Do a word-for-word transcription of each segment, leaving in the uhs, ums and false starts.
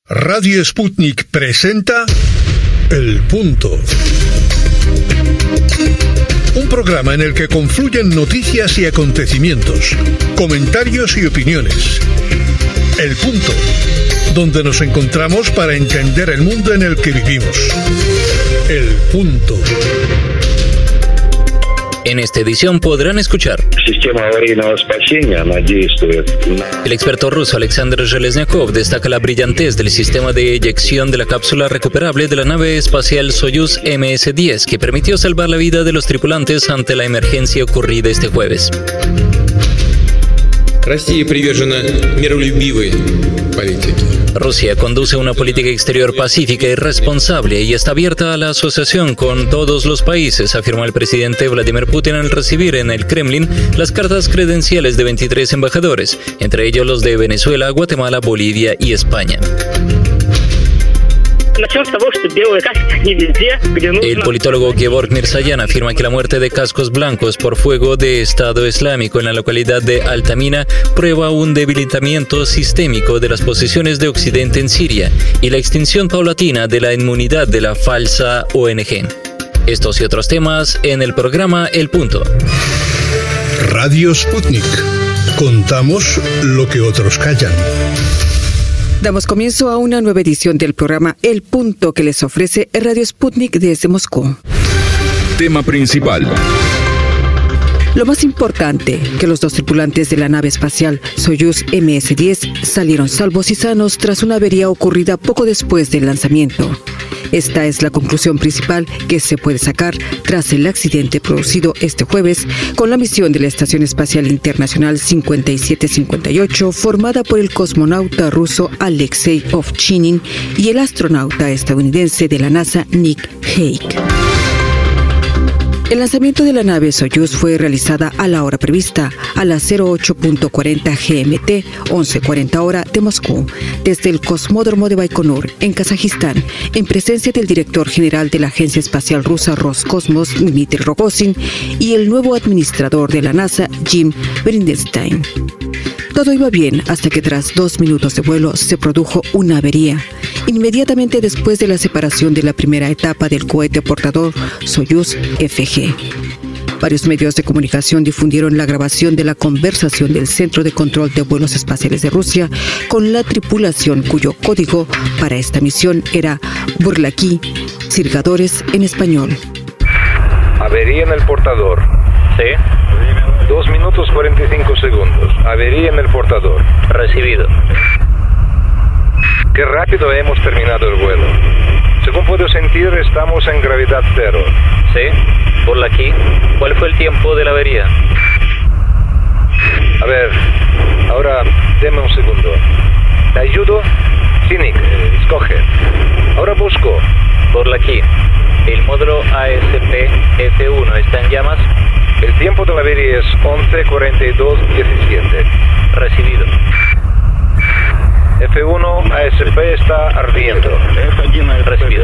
Radio Sputnik presenta El Punto. Un programa en el que confluyen noticias y acontecimientos, comentarios y opiniones. El Punto, donde nos encontramos para entender el mundo en el que vivimos. El Punto. En esta edición podrán escuchar: el experto ruso Alexander Zheleznyakov destaca la brillantez del sistema de eyección de la cápsula recuperable de la nave espacial Soyuz eme ese diez, que permitió salvar la vida de los tripulantes ante la emergencia ocurrida este jueves. Россия привержена миролюбивой политике. Rusia conduce una política exterior pacífica y responsable y está abierta a la asociación con todos los países, afirmó el presidente Vladimir Putin al recibir en el Kremlin las cartas credenciales de veintitrés embajadores, entre ellos los de Venezuela, Guatemala, Bolivia y España. El politólogo Gevorg Mirzayan afirma que la muerte de cascos blancos por fuego de Estado Islámico en la localidad de Altamina prueba un debilitamiento sistémico de las posiciones de Occidente en Siria y la extinción paulatina de la inmunidad de la falsa O N G. Estos y otros temas en el programa El Punto. Radio Sputnik. Contamos lo que otros callan. Damos comienzo a una nueva edición del programa El Punto que les ofrece Radio Sputnik desde Moscú. Tema principal. Lo más importante, que los dos tripulantes de la nave espacial Soyuz eme ese diez salieron salvos y sanos tras una avería ocurrida poco después del lanzamiento. Esta es la conclusión principal que se puede sacar tras el accidente producido este jueves con la misión de la Estación Espacial Internacional cincuenta y siete cincuenta y ocho, formada por el cosmonauta ruso Alexei Ovchinin y el astronauta estadounidense de la NASA Nick Hague. El lanzamiento de la nave Soyuz fue realizada a la hora prevista, a las cero ocho punto cuarenta G M T, once cuarenta hora de Moscú, desde el Cosmódromo de Baikonur, en Kazajistán, en presencia del director general de la Agencia Espacial Rusa Roscosmos, Dmitry Rogozin, y el nuevo administrador de la NASA, Jim Bridenstine. Todo iba bien hasta que tras dos minutos de vuelo se produjo una avería, inmediatamente después de la separación de la primera etapa del cohete portador Soyuz F G. Varios medios de comunicación difundieron la grabación de la conversación del Centro de Control de Vuelos Espaciales de Rusia con la tripulación, cuyo código para esta misión era Burlaki, Sirgadores en español. Avería en el portador. Sí. Dos minutos cuarenta y cinco segundos. Avería en el portador. Recibido. Qué rápido hemos terminado el vuelo. Según puedo sentir, estamos en gravedad cero. Sí, por aquí. ¿Cuál fue el tiempo de la avería? A ver, ahora deme un segundo. ¿Te ayudo? Cynic, escoge. Ahora busco. Por aquí. El módulo A S P F uno está en llamas. El tiempo de la avería es once cuarenta y dos diecisiete. Recibido. F uno A S P está ardiendo. Recibido.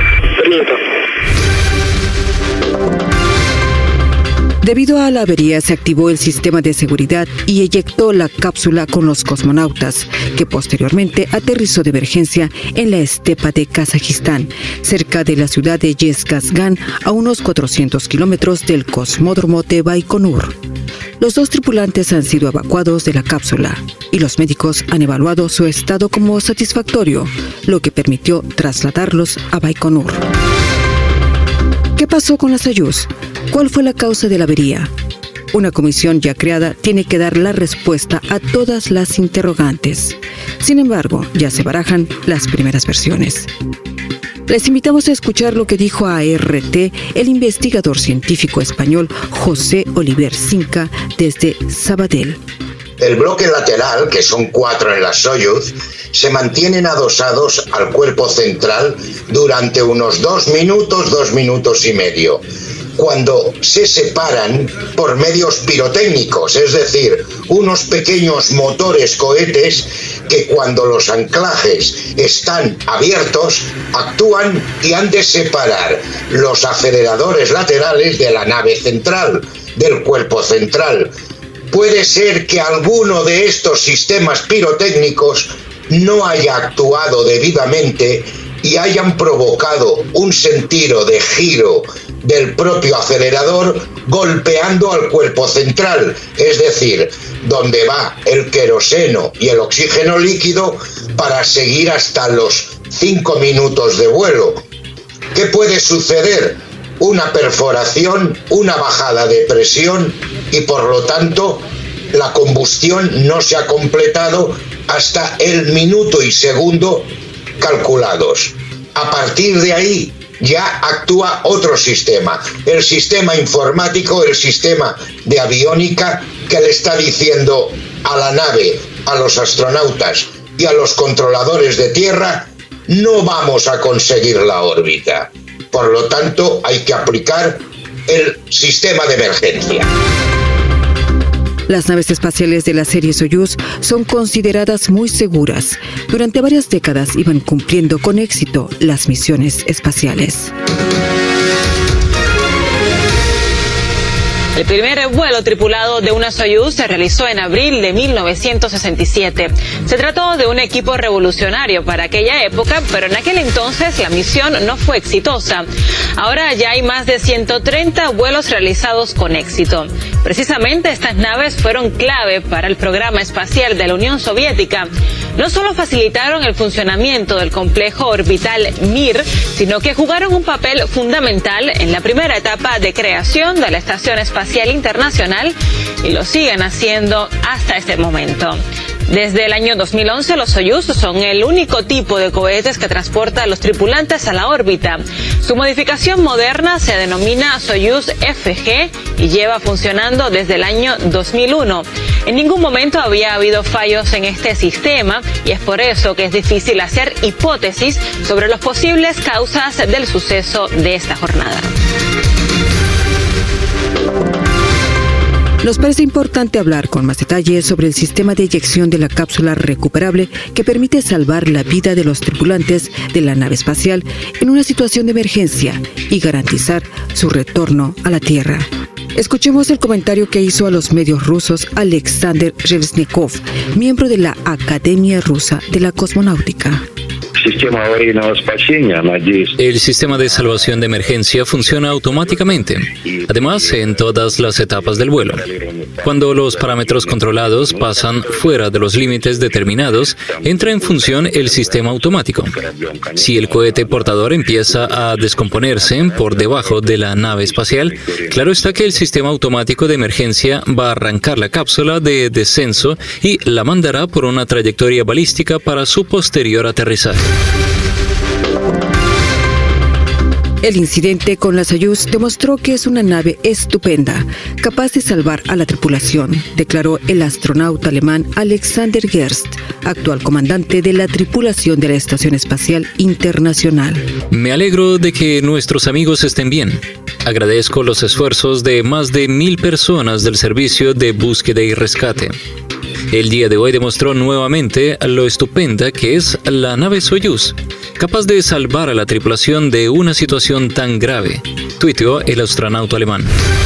Debido a la avería se activó el sistema de seguridad y eyectó la cápsula con los cosmonautas, que posteriormente aterrizó de emergencia en la estepa de Kazajistán, cerca de la ciudad de Yezhkazgan, a unos cuatrocientos kilómetros del Cosmódromo de Baikonur. Los dos tripulantes han sido evacuados de la cápsula y los médicos han evaluado su estado como satisfactorio, lo que permitió trasladarlos a Baikonur. ¿Qué pasó con la Soyuz? ¿Cuál fue la causa de la avería? Una comisión ya creada tiene que dar la respuesta a todas las interrogantes. Sin embargo, ya se barajan las primeras versiones. Les invitamos a escuchar lo que dijo a R T el investigador científico español José Oliver Cinca desde Sabadell. El bloque lateral, que son cuatro en la Soyuz, se mantienen adosados al cuerpo central durante unos dos minutos, dos minutos y medio, cuando se separan por medios pirotécnicos, es decir, unos pequeños motores cohetes que cuando los anclajes están abiertos actúan y han de separar los aceleradores laterales de la nave central, del cuerpo central. Puede ser que alguno de estos sistemas pirotécnicos no haya actuado debidamente y hayan provocado un sentido de giro del propio acelerador golpeando al cuerpo central, es decir, donde va el queroseno y el oxígeno líquido para seguir hasta los cinco minutos de vuelo. ¿Qué puede suceder? Una perforación, una bajada de presión y por lo tanto la combustión no se ha completado hasta el minuto y segundo calculados. A partir de ahí ya actúa otro sistema, el sistema informático, el sistema de aviónica que le está diciendo a la nave, a los astronautas y a los controladores de tierra: no vamos a conseguir la órbita. Por lo tanto, hay que aplicar el sistema de emergencia. Las naves espaciales de la serie Soyuz son consideradas muy seguras. Durante varias décadas iban cumpliendo con éxito las misiones espaciales. El primer vuelo tripulado de una Soyuz se realizó en abril de mil novecientos sesenta y siete. Se trató de un equipo revolucionario para aquella época, pero en aquel entonces la misión no fue exitosa. Ahora ya hay más de ciento treinta vuelos realizados con éxito. Precisamente estas naves fueron clave para el programa espacial de la Unión Soviética. No solo facilitaron el funcionamiento del complejo orbital Mir, sino que jugaron un papel fundamental en la primera etapa de creación de la Estación Espacial Internacional y lo siguen haciendo hasta este momento. Desde el año dos mil once, los Soyuz son el único tipo de cohetes que transporta a los tripulantes a la órbita. Su modificación moderna se denomina Soyuz F G y lleva funcionando desde el año dos mil uno. En ningún momento había habido fallos en este sistema y es por eso que es difícil hacer hipótesis sobre las posibles causas del suceso de esta jornada. Nos parece importante hablar con más detalle sobre el sistema de eyección de la cápsula recuperable que permite salvar la vida de los tripulantes de la nave espacial en una situación de emergencia y garantizar su retorno a la Tierra. Escuchemos el comentario que hizo a los medios rusos Alexander Reznikov, miembro de la Academia Rusa de la Cosmonáutica. El sistema de salvación de emergencia funciona automáticamente, además en todas las etapas del vuelo. Cuando los parámetros controlados pasan fuera de los límites determinados, entra en función el sistema automático. Si el cohete portador empieza a descomponerse por debajo de la nave espacial, claro está que el sistema automático de emergencia va a arrancar la cápsula de descenso y la mandará por una trayectoria balística para su posterior aterrizaje. El incidente con la Soyuz demostró que es una nave estupenda, capaz de salvar a la tripulación, declaró el astronauta alemán Alexander Gerst, actual comandante de la tripulación de la Estación Espacial Internacional. Me alegro de que nuestros amigos estén bien. Agradezco los esfuerzos de más de mil personas del servicio de búsqueda y rescate. El día de hoy demostró nuevamente lo estupenda que es la nave Soyuz, capaz de salvar a la tripulación de una situación tan grave, tuiteó el astronauta alemán.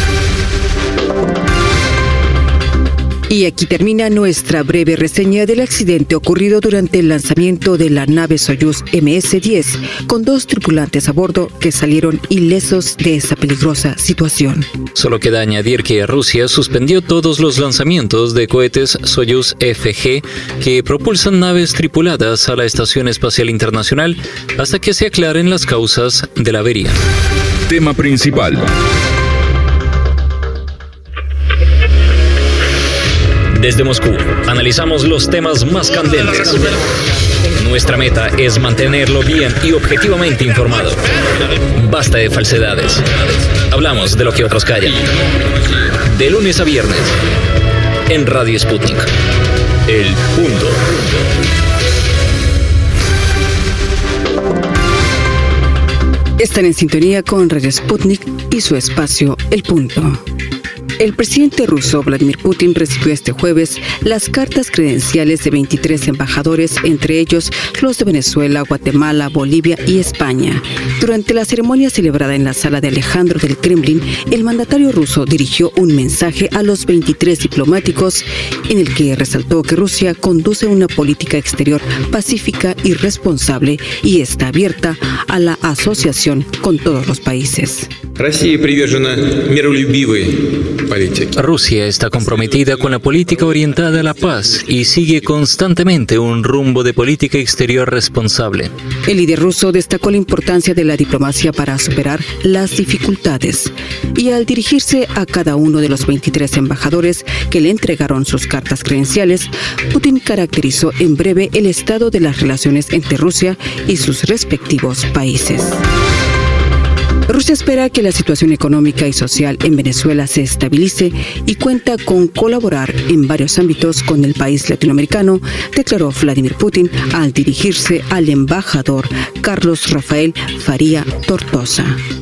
Y aquí termina nuestra breve reseña del accidente ocurrido durante el lanzamiento de la nave Soyuz eme ese diez, con dos tripulantes a bordo que salieron ilesos de esa peligrosa situación. Solo queda añadir que Rusia suspendió todos los lanzamientos de cohetes Soyuz F G que propulsan naves tripuladas a la Estación Espacial Internacional hasta que se aclaren las causas de la avería. Tema principal. Desde Moscú, analizamos los temas más candentes. Nuestra meta es mantenerlo bien y objetivamente informado. Basta de falsedades. Hablamos de lo que otros callan. De lunes a viernes, en Radio Sputnik. El Punto. Están en sintonía con Radio Sputnik y su espacio El Punto. El presidente ruso Vladimir Putin recibió este jueves las cartas credenciales de veintitrés embajadores, entre ellos los de Venezuela, Guatemala, Bolivia y España. Durante la ceremonia celebrada en la sala de Alejandro del Kremlin, el mandatario ruso dirigió un mensaje a los veintitrés diplomáticos en el que resaltó que Rusia conduce una política exterior pacífica y responsable y está abierta a la asociación con todos los países. Rusia está comprometida con la política orientada a la paz y sigue constantemente un rumbo de política exterior responsable. El líder ruso destacó la importancia de la diplomacia para superar las dificultades y al dirigirse a cada uno de los veintitrés embajadores que le entregaron sus cartas credenciales, Putin caracterizó en breve el estado de las relaciones entre Rusia y sus respectivos países. Rusia espera que la situación económica y social en Venezuela se estabilice y cuenta con colaborar en varios ámbitos con el país latinoamericano, declaró Vladimir Putin al dirigirse al embajador Carlos Rafael Faría Tortosa.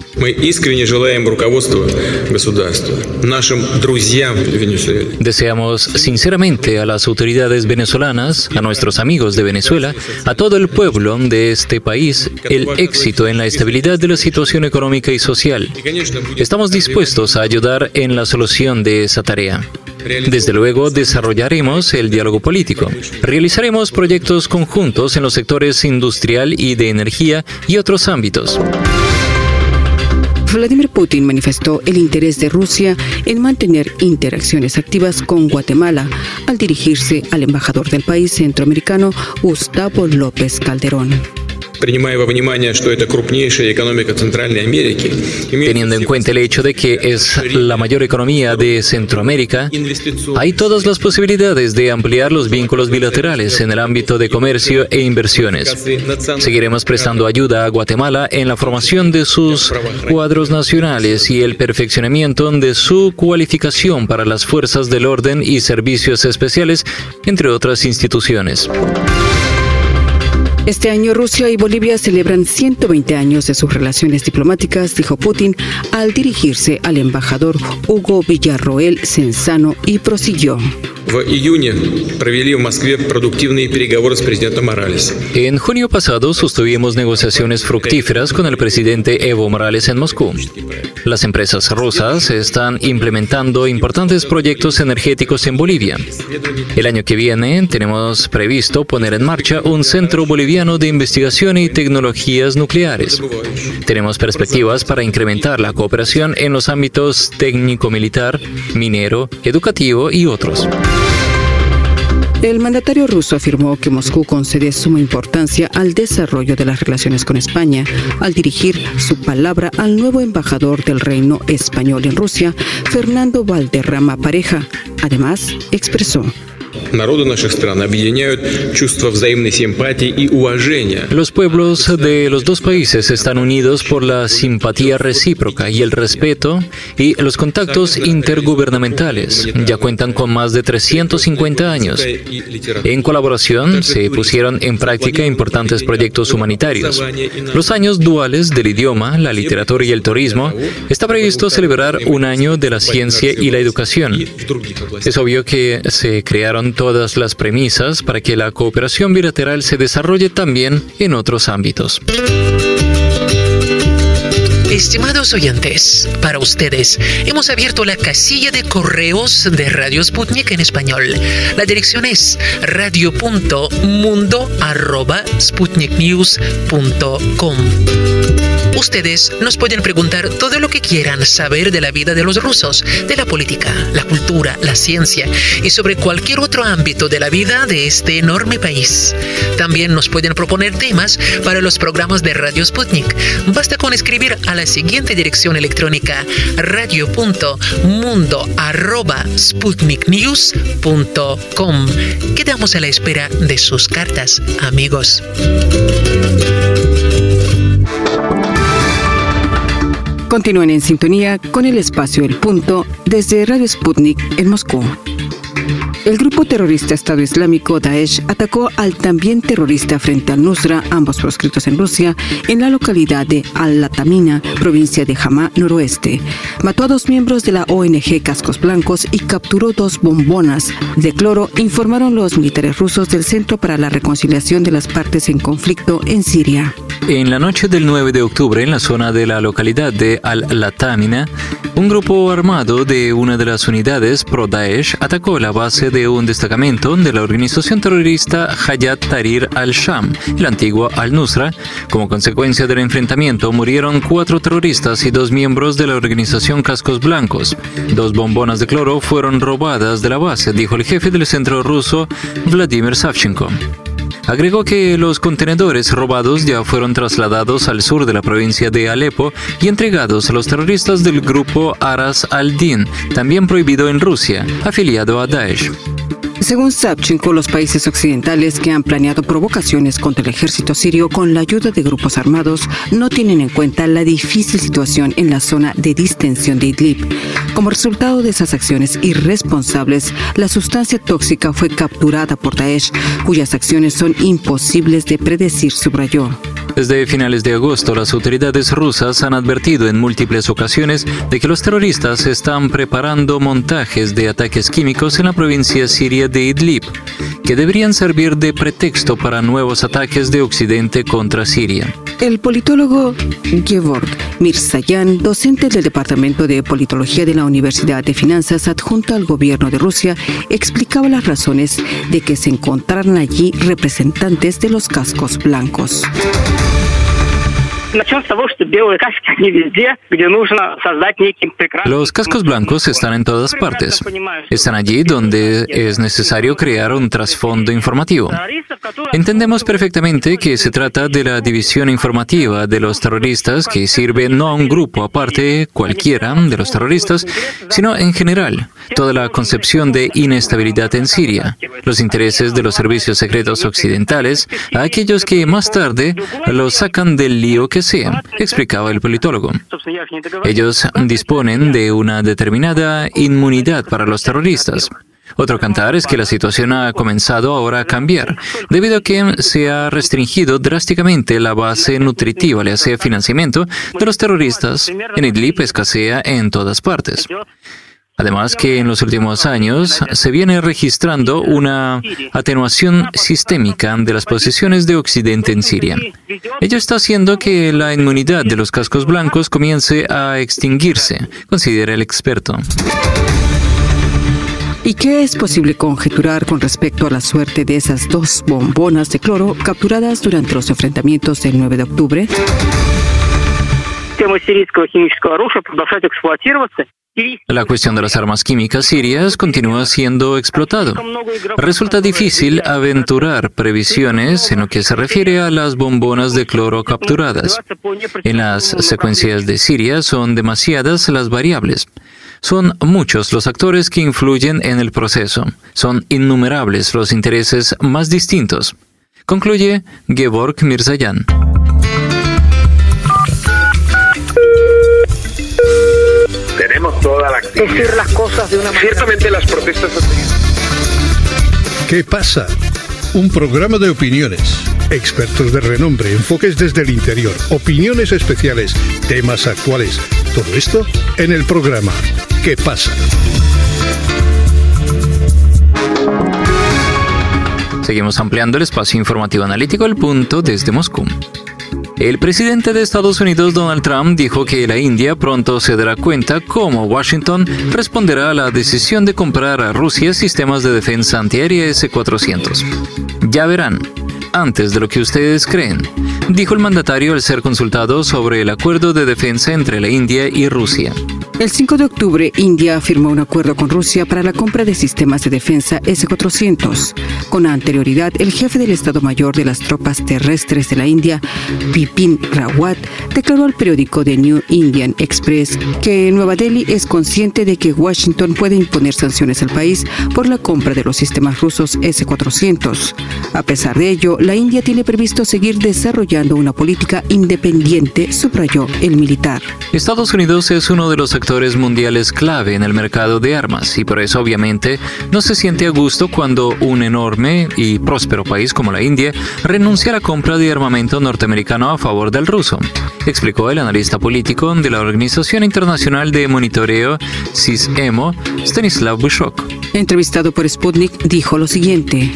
Deseamos sinceramente a las autoridades venezolanas, a nuestros amigos de Venezuela, a todo el pueblo de este país, el éxito en la estabilidad de la situación económica y social. Estamos dispuestos a ayudar en la solución de esa tarea. Desde luego, desarrollaremos el diálogo político. Realizaremos proyectos conjuntos en los sectores industrial y de energía y otros ámbitos. Vladimir Putin manifestó el interés de Rusia en mantener interacciones activas con Guatemala al dirigirse al embajador del país centroamericano, Gustavo López Calderón. Teniendo en cuenta el hecho de que es la mayor economía de Centroamérica, hay todas las posibilidades de ampliar los vínculos bilaterales en el ámbito de comercio e inversiones. Seguiremos prestando ayuda a Guatemala en la formación de sus cuadros nacionales y el perfeccionamiento de su cualificación para las fuerzas del orden y servicios especiales, entre otras instituciones. Este año Rusia y Bolivia celebran ciento veinte años de sus relaciones diplomáticas, dijo Putin al dirigirse al embajador Hugo Villarroel Cenzano y prosiguió. En junio pasado sostuvimos negociaciones fructíferas con el presidente Evo Morales en Moscú. Las empresas rusas están implementando importantes proyectos energéticos en Bolivia. El año que viene tenemos previsto poner en marcha un centro boliviano de investigación y tecnologías nucleares. Tenemos perspectivas para incrementar la cooperación en los ámbitos técnico-militar, minero, educativo y otros. El mandatario ruso afirmó que Moscú concede suma importancia al desarrollo de las relaciones con España al dirigir su palabra al nuevo embajador del Reino Español en Rusia, Fernando Valderrama Pareja. Además, expresó: Los pueblos de los dos países están unidos por la simpatía recíproca y el respeto y los contactos intergubernamentales. Ya cuentan con más de trescientos cincuenta años. En colaboración se pusieron en práctica importantes proyectos humanitarios. Los años duales del idioma, la literatura y el turismo. Está previsto celebrar un año de la ciencia y la educación. Es obvio que se crearon todas las premisas para que la cooperación bilateral se desarrolle también en otros ámbitos. Estimados oyentes, para ustedes hemos abierto la casilla de correos de Radio Sputnik en español. La dirección es radio punto mundo arroba sputnik news punto com. Ustedes nos pueden preguntar todo lo que quieran saber de la vida de los rusos, de la política, la cultura, la ciencia y sobre cualquier otro ámbito de la vida de este enorme país. También nos pueden proponer temas para los programas de Radio Sputnik. Basta con escribir a la siguiente dirección electrónica: radio punto mundo arroba sputnik news punto com. Quedamos a la espera de sus cartas, amigos. Continúen en sintonía con el espacio El Punto desde Radio Sputnik en Moscú. El grupo terrorista Estado Islámico Daesh atacó al también terrorista Frente al-Nusra, ambos proscritos en Rusia, en la localidad de Al-Latamina, provincia de Hama, noroeste. Mató a dos miembros de la O N G Cascos Blancos y capturó dos bombonas de cloro, informaron los militares rusos del Centro para la Reconciliación de las Partes en Conflicto en Siria. En la noche del nueve de octubre, en la zona de la localidad de Al-Latamina, un grupo armado de una de las unidades pro-Daesh atacó la base de un destacamento de la organización terrorista Hayat Tahrir al-Sham, el antiguo al-Nusra. Como consecuencia del enfrentamiento, murieron cuatro terroristas y dos miembros de la organización Cascos Blancos. Dos bombonas de cloro fueron robadas de la base, dijo el jefe del centro ruso, Vladimir Savchenko. Agregó que los contenedores robados ya fueron trasladados al sur de la provincia de Alepo y entregados a los terroristas del grupo Aras al-Din, también prohibido en Rusia, afiliado a Daesh. Según Savchenko, los países occidentales que han planeado provocaciones contra el ejército sirio con la ayuda de grupos armados no tienen en cuenta la difícil situación en la zona de distensión de Idlib. Como resultado de esas acciones irresponsables, la sustancia tóxica fue capturada por Daesh, cuyas acciones son imposibles de predecir, subrayó. Desde finales de agosto, las autoridades rusas han advertido en múltiples ocasiones de que los terroristas están preparando montajes de ataques químicos en la provincia siria de Idlib, que deberían servir de pretexto para nuevos ataques de Occidente contra Siria. El politólogo Gevorg Mirzayan, docente del Departamento de Politología de la Universidad de Finanzas adjunta al gobierno de Rusia, explicaba las razones de que se encontraran allí representantes de los cascos blancos. Los cascos blancos están en todas partes. Están allí donde es necesario crear un trasfondo informativo. Entendemos perfectamente que se trata de la división informativa de los terroristas que sirve no a un grupo aparte cualquiera de los terroristas, sino en general, toda la concepción de inestabilidad en Siria, los intereses de los servicios secretos occidentales, a aquellos que más tarde los sacan del lío que sea, explicaba el politólogo. Ellos disponen de una determinada inmunidad para los terroristas. Otro cantar es que la situación ha comenzado ahora a cambiar, debido a que se ha restringido drásticamente la base nutritiva, le hace financiamiento de los terroristas. En Idlib escasea en todas partes. Además que en los últimos años se viene registrando una atenuación sistémica de las posiciones de Occidente en Siria. Ello está haciendo que la inmunidad de los cascos blancos comience a extinguirse, considera el experto. ¿Y qué es posible conjeturar con respecto a la suerte de esas dos bombonas de cloro capturadas durante los enfrentamientos del nueve de octubre? La cuestión de las armas químicas sirias continúa siendo explotado. Resulta difícil aventurar previsiones en lo que se refiere a las bombonas de cloro capturadas. En las secuencias de Siria son demasiadas las variables. Son muchos los actores que influyen en el proceso. Son innumerables los intereses más distintos. Concluye Gevorg Mirzayan. Tenemos toda la actividad. Decir las cosas de una manera... Ciertamente las protestas... ¿Qué pasa? Un programa de opiniones, expertos de renombre, enfoques desde el interior, opiniones especiales, temas actuales. Todo esto en el programa ¿Qué pasa? Seguimos ampliando el espacio informativo analítico El Punto desde Moscú. El presidente de Estados Unidos, Donald Trump, dijo que la India pronto se dará cuenta cómo Washington responderá a la decisión de comprar a Rusia sistemas de defensa antiaérea ese cuatrocientos. Ya verán, antes de lo que ustedes creen, dijo el mandatario al ser consultado sobre el acuerdo de defensa entre la India y Rusia. El cinco de octubre, India firmó un acuerdo con Rusia para la compra de sistemas de defensa ese cuatrocientos. Con anterioridad, el jefe del Estado Mayor de las Tropas Terrestres de la India, Bipin Rawat, declaró al periódico The New Indian Express que Nueva Delhi es consciente de que Washington puede imponer sanciones al país por la compra de los sistemas rusos ese cuatrocientos. A pesar de ello, la India tiene previsto seguir desarrollando una política independiente, subrayó el militar. Estados Unidos es uno de los actores mundiales clave en el mercado de armas y por eso obviamente no se siente a gusto cuando un enorme y próspero país como la India renuncia a la compra de armamento norteamericano a favor del ruso, explicó el analista político de la Organización Internacional de Monitoreo SISEMO, Stanislav Byshok. Entrevistado por Sputnik, dijo lo siguiente.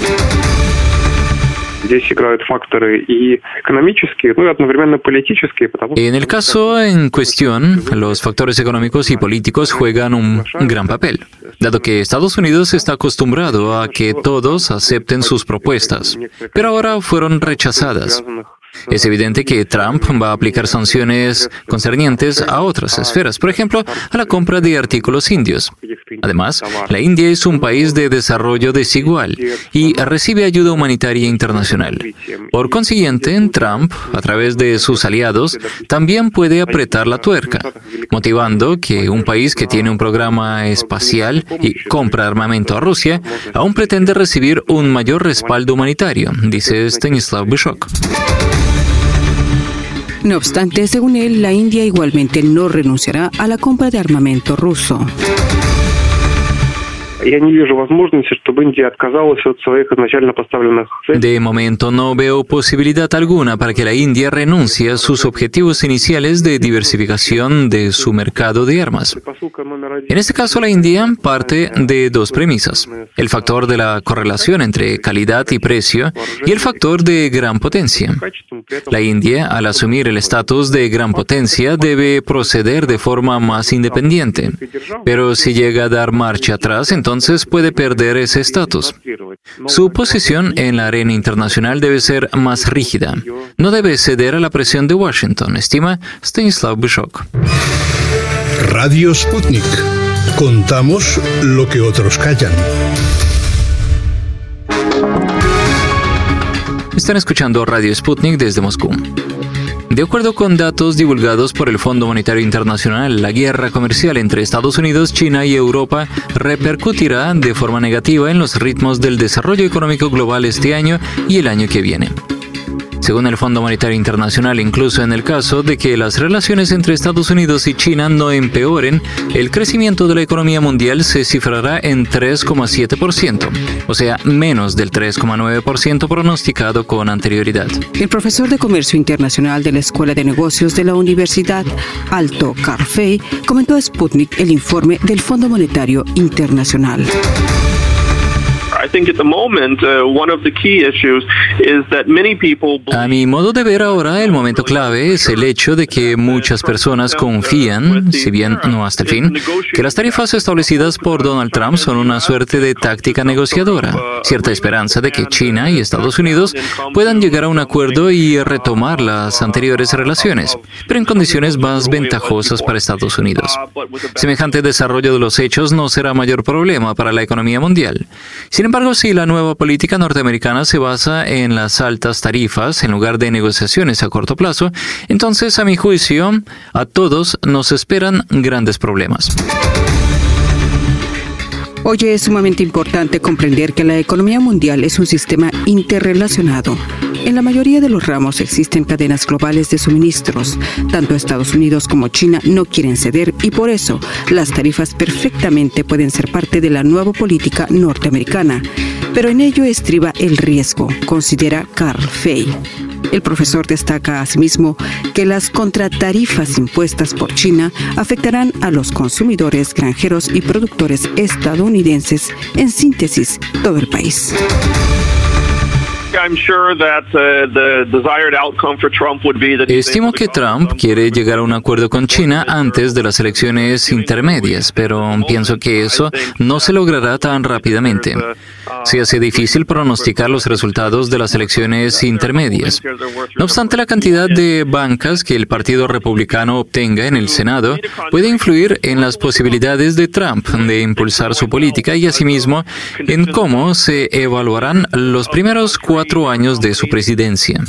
En el caso en cuestión, los factores económicos y políticos juegan un gran papel, dado que Estados Unidos está acostumbrado a que todos acepten sus propuestas, pero ahora fueron rechazadas. Es evidente que Trump va a aplicar sanciones concernientes a otras esferas, por ejemplo, a la compra de artículos indios. Además, la India es un país de desarrollo desigual y recibe ayuda humanitaria internacional. Por consiguiente, Trump, a través de sus aliados, también puede apretar la tuerca, motivando que un país que tiene un programa espacial y compra armamento a Rusia, aún pretende recibir un mayor respaldo humanitario, dice Stanislav Byshok. No obstante, según él, la India igualmente no renunciará a la compra de armamento ruso. De momento no veo posibilidad alguna para que la India renuncie a sus objetivos iniciales de diversificación de su mercado de armas. En este caso, la India parte de dos premisas: el factor de la correlación entre calidad y precio y el factor de gran potencia. La India, al asumir el estatus de gran potencia, debe proceder de forma más independiente, pero si llega a dar marcha atrás, entonces entonces puede perder ese estatus. Su posición en la arena internacional debe ser más rígida. No debe ceder a la presión de Washington, estima Stanislav Byshok. Radio Sputnik. Contamos lo que otros callan. Están escuchando Radio Sputnik desde Moscú. De acuerdo con datos divulgados por el Fondo Monetario Internacional, la guerra comercial entre Estados Unidos, China y Europa repercutirá de forma negativa en los ritmos del desarrollo económico global este año y el año que viene. Según el Fondo Monetario Internacional, incluso en el caso de que las relaciones entre Estados Unidos y China no empeoren, el crecimiento de la economía mundial se cifrará en tres coma siete por ciento, o sea, menos del tres coma nueve por ciento pronosticado con anterioridad. El profesor de Comercio Internacional de la Escuela de Negocios de la Universidad Alto Carl Fey comentó a Sputnik el informe del Fondo Monetario Internacional. A mi modo de ver ahora, el momento clave es el hecho de que muchas personas confían, si bien no hasta el fin, que las tarifas establecidas por Donald Trump son una suerte de táctica negociadora, cierta esperanza de que China y Estados Unidos puedan llegar a un acuerdo y retomar las anteriores relaciones, pero en condiciones más ventajosas para Estados Unidos. Semejante desarrollo de los hechos no será mayor problema para la economía mundial. Sin embargo, si la nueva política norteamericana se basa en las altas tarifas en lugar de negociaciones a corto plazo, entonces, a mi juicio, a todos nos esperan grandes problemas. Hoy es sumamente importante comprender que la economía mundial es un sistema interrelacionado. En la mayoría de los ramos existen cadenas globales de suministros. Tanto Estados Unidos como China no quieren ceder y por eso las tarifas perfectamente pueden ser parte de la nueva política norteamericana. Pero en ello estriba el riesgo, considera Carl Fey. El profesor destaca asimismo que las contratarifas impuestas por China afectarán a los consumidores, granjeros y productores estadounidenses, en síntesis, todo el país. Estimo que Trump quiere llegar a un acuerdo con China antes de las elecciones intermedias, pero pienso que eso no se logrará tan rápidamente. Se hace difícil pronosticar los resultados de las elecciones intermedias. No obstante, la cantidad de bancas que el Partido Republicano obtenga en el Senado puede influir en las posibilidades de Trump de impulsar su política y asimismo en cómo se evaluarán los primeros cuatro años de su presidencia.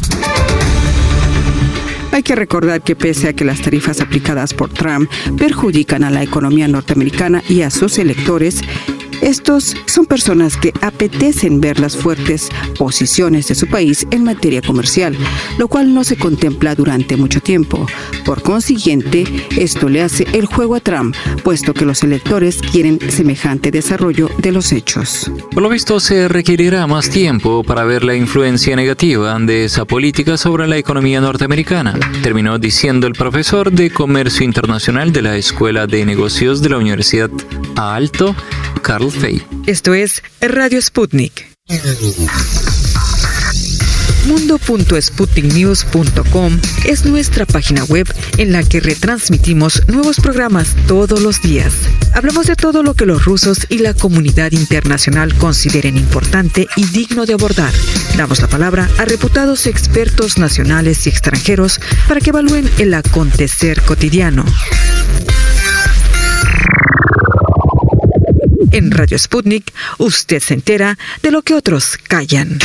Hay que recordar que pese a que las tarifas aplicadas por Trump perjudican a la economía norteamericana y a sus electores, Estos son personas que apetecen ver las fuertes posiciones de su país en materia comercial, lo cual no se contempla durante mucho tiempo. Por consiguiente, esto le hace el juego a Trump, puesto que los electores quieren semejante desarrollo de los hechos. Por lo visto, se requerirá más tiempo para ver la influencia negativa de esa política sobre la economía norteamericana, terminó diciendo el profesor de Comercio Internacional de la Escuela de Negocios de la Universidad Aalto, Carl Fey. Esto es Radio Sputnik. mundo punto sputnik news punto com es nuestra página web en la que retransmitimos nuevos programas todos los días. Hablamos de todo lo que los rusos y la comunidad internacional consideren importante y digno de abordar. Damos la palabra a reputados expertos nacionales y extranjeros para que evalúen el acontecer cotidiano. En Radio Sputnik, usted se entera de lo que otros callan.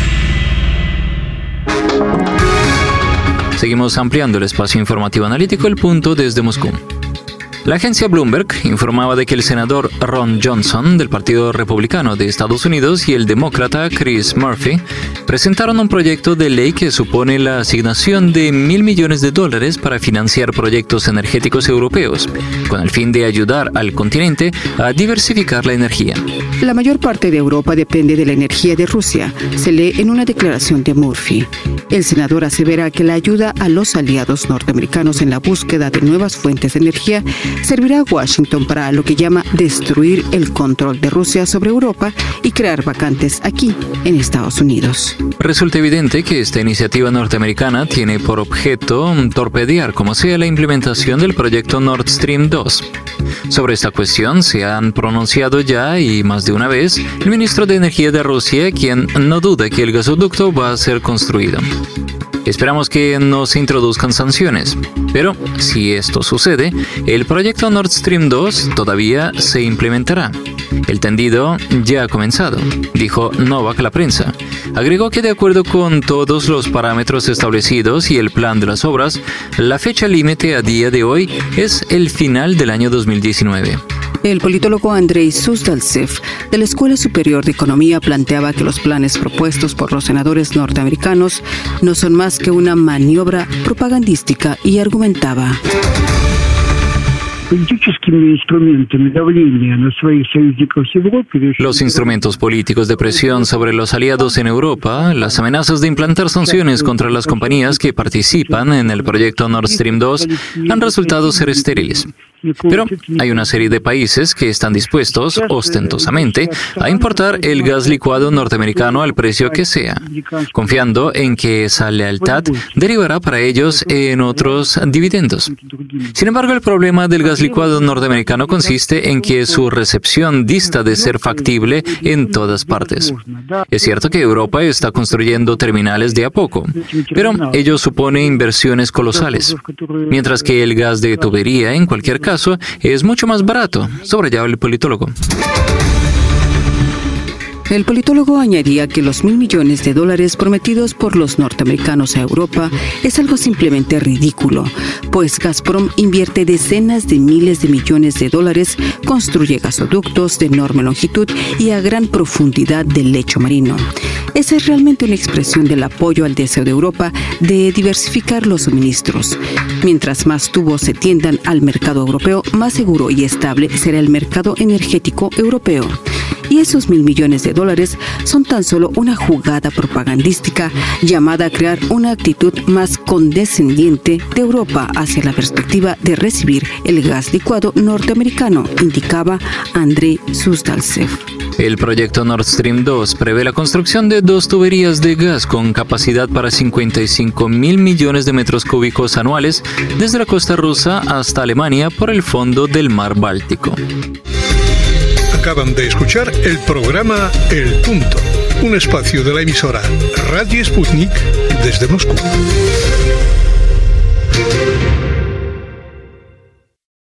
Seguimos ampliando el espacio informativo analítico El Punto desde Moscú. La agencia Bloomberg informaba de que el senador Ron Johnson del Partido Republicano de Estados Unidos y el demócrata Chris Murphy presentaron un proyecto de ley que supone la asignación de mil millones de dólares para financiar proyectos energéticos europeos, con el fin de ayudar al continente a diversificar la energía. La mayor parte de Europa depende de la energía de Rusia, se lee en una declaración de Murphy. El senador asevera que la ayuda a los aliados norteamericanos en la búsqueda de nuevas fuentes de energía servirá a Washington para lo que llama destruir el control de Rusia sobre Europa y crear vacantes aquí, en Estados Unidos. Resulta evidente que esta iniciativa norteamericana tiene por objeto torpedear como sea la implementación del proyecto Nord Stream dos. Sobre esta cuestión se han pronunciado ya y más de una vez el ministro de Energía de Rusia, quien no duda que el gasoducto va a ser construido. Esperamos que no se introduzcan sanciones, pero si esto sucede, el proyecto Nord Stream dos todavía se implementará. El tendido ya ha comenzado, dijo Novak a la prensa. Agregó que de acuerdo con todos los parámetros establecidos y el plan de las obras, la fecha límite a día de hoy es el final del año dos mil diecinueve. El politólogo Andrei Suzdaltsev de la Escuela Superior de Economía planteaba que los planes propuestos por los senadores norteamericanos no son más que una maniobra propagandística y argumentaba: los instrumentos políticos de presión sobre los aliados en Europa, las amenazas de implantar sanciones contra las compañías que participan en el proyecto Nord Stream dos han resultado ser estériles. Pero hay una serie de países que están dispuestos, ostentosamente, a importar el gas licuado norteamericano al precio que sea, confiando en que esa lealtad derivará para ellos en otros dividendos. Sin embargo, el problema del gas licuado norteamericano consiste en que su recepción dista de ser factible en todas partes. Es cierto que Europa está construyendo terminales de a poco, pero ello supone inversiones colosales, mientras que el gas de tubería, en cualquier caso, es mucho más barato, subrayaba el politólogo. El politólogo añadía que los mil millones de dólares prometidos por los norteamericanos a Europa es algo simplemente ridículo, pues Gazprom invierte decenas de miles de millones de dólares, construye gasoductos de enorme longitud y a gran profundidad del lecho marino. Esa es realmente una expresión del apoyo al deseo de Europa de diversificar los suministros. Mientras más tubos se tiendan al mercado europeo, más seguro y estable será el mercado energético europeo. Y esos mil millones de dólares son tan solo una jugada propagandística llamada a crear una actitud más condescendiente de Europa hacia la perspectiva de recibir el gas licuado norteamericano, indicaba Andrei Suzdaltsev. El proyecto Nord Stream dos prevé la construcción de dos tuberías de gas con capacidad para cincuenta y cinco mil millones de metros cúbicos anuales desde la costa rusa hasta Alemania por el fondo del mar Báltico. Acaban de escuchar el programa El Punto, un espacio de la emisora Radio Sputnik desde Moscú.